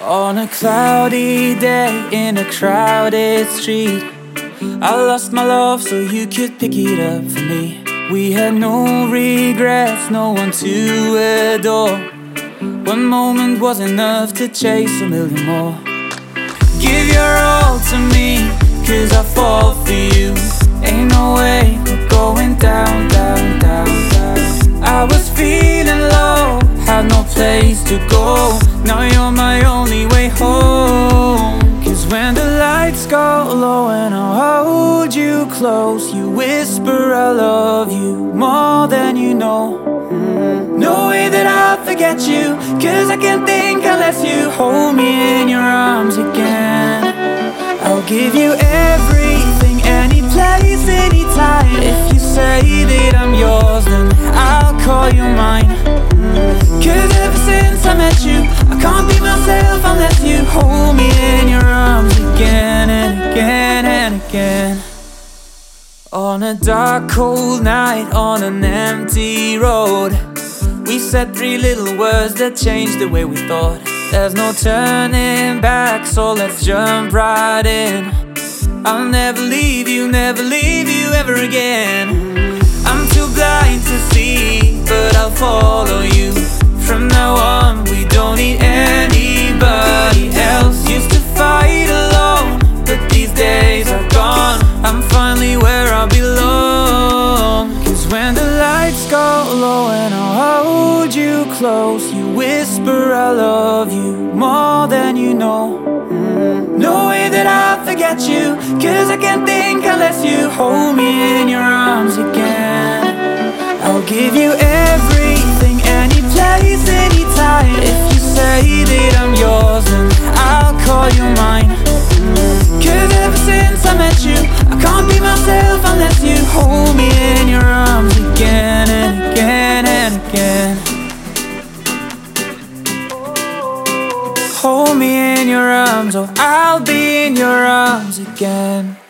On a cloudy day in a crowded street, I lost my love so you could pick it up for me. We had no regrets, no one to adore. One moment was enough to chase a million more. Give your all to me, cause I fall for you. Ain't no way we're going down, down, down, down. I was feeling low, had no place to go. Now you're my only way home. Cause when the lights go low and I'll hold you close, you whisper I love you more than you know. No way that I'll forget you, cause I can't think unless you hold me in your arms again. I'll give you everything, any place, anytime. If you say that I'm yours, then I'll call you mine. Cause ever since I met you, I can't be myself unless you hold me in your arms again and again and again. On a dark cold night on an empty road, we said three little words that changed the way we thought. There's no turning back, so let's jump right in. I'll never leave you ever again. I'm too blind to see, but I'll follow you. From now on, we don't need anybody else. Used to fight alone, but these days are gone. I'm finally where I belong. Cause when the lights go low and I'll hold you close, you whisper I love you more than you know. No way that I'll forget you, cause I can't think unless you hold me in your arms again. I'll give you everything, any place, anytime. If you say that I'm yours, then I'll call you mine. Cause ever since I met you, I can't be myself unless you hold me in your arms again and again and again. Hold me in your arms, or I'll be in your arms again.